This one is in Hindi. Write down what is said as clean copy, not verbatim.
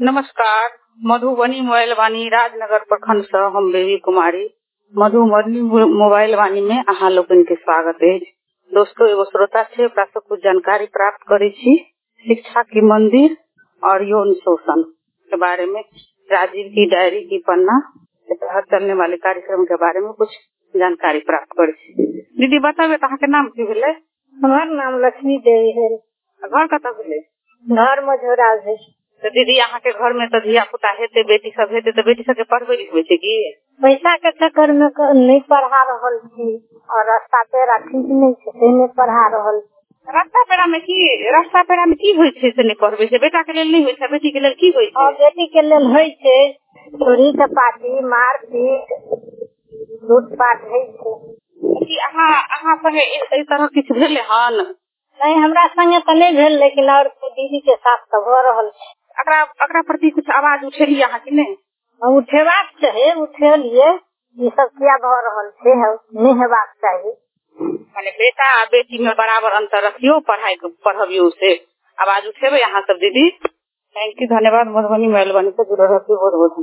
नमस्कार। मधुबनी मोबाइल वाणी राजनगर प्रखंड से हम बेबी कुमारी मधुबनी मोबाइल वाणी में अहाँ लोगन के स्वागत है। दोस्तों, एगो श्रोता से प्राप्त कुछ जानकारी प्राप्त करी छी शिक्षा की मंदिर और यौन शोषण के बारे में। राजीव की डायरी की पन्ना के तहत चलने वाले कार्यक्रम के बारे में कुछ जानकारी प्राप्त करी छी। दीदी बतावे कहाँ के नाम की भेले? हमार नाम लक्ष्मी देवी है। घर कतऽ भेले? घर मझौरा है। तो दीदी यहाँ के घर में तो धिया पुता हेते, बेटी सब हेते, तो बेटी सब के पढ़वे लिखवे छै की? पैसा के चक्कर में नहीं पढ़ा रहल छी और रास्ता पेड़ा ठीक नहीं छै से नहीं पढ़ा रहल। रास्ता पेड़ा में की होय छै से नहीं पढ़वे छै? बेटा के लेल नहीं होय छै, बेटी के लेल की होय छै? और बेटी के लेल होय छै चोरी चपाटी मारपीट लूटपाट होय छै। कि अहाँ संगे इस तरह किछ भेले हन? नहीं, हमरा संगे तो नहीं भेल, लेकिन और दीदी के साथ तो भ रहल छै। अकरा प्रति कुछ आवाज उठेलिए अहाँ कि नहीं? उठेबाक चाही, उठेलिए। ई सब किया भ रहल छै नहीं हेबाक चाही। माने बेटा आ बेटी में बराबर अंतर रखियो, पढ़ाई पढ़बियो से आवाज उठेबे अहाँ सब दीदी। थैंक यू, धन्यवाद। मधुबनी मोबाइल वाणी से जुड़े रहती बहुत बहुत।